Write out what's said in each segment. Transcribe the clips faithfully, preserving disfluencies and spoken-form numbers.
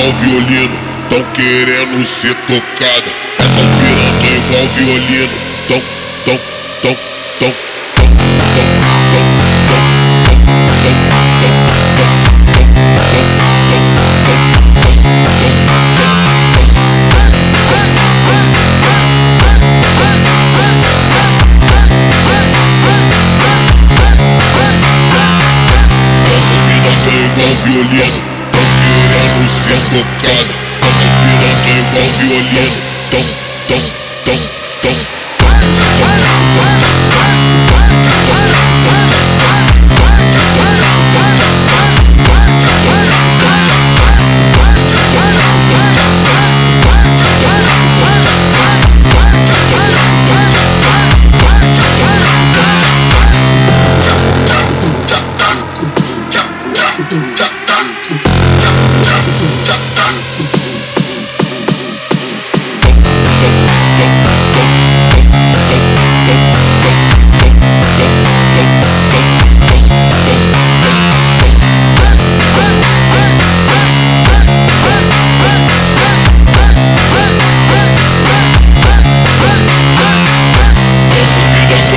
igual violino, tão querendo ser tocada. Essas piranha igual violino, tão, tão, tão, tão, tão, tão, violino, tão querendo ser tocada. Essa piranha igual violino, tão, tão, tão, tão.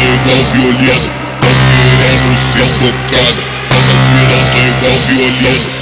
Violino, tão querendo ser tocada. Essa piranha igual violino.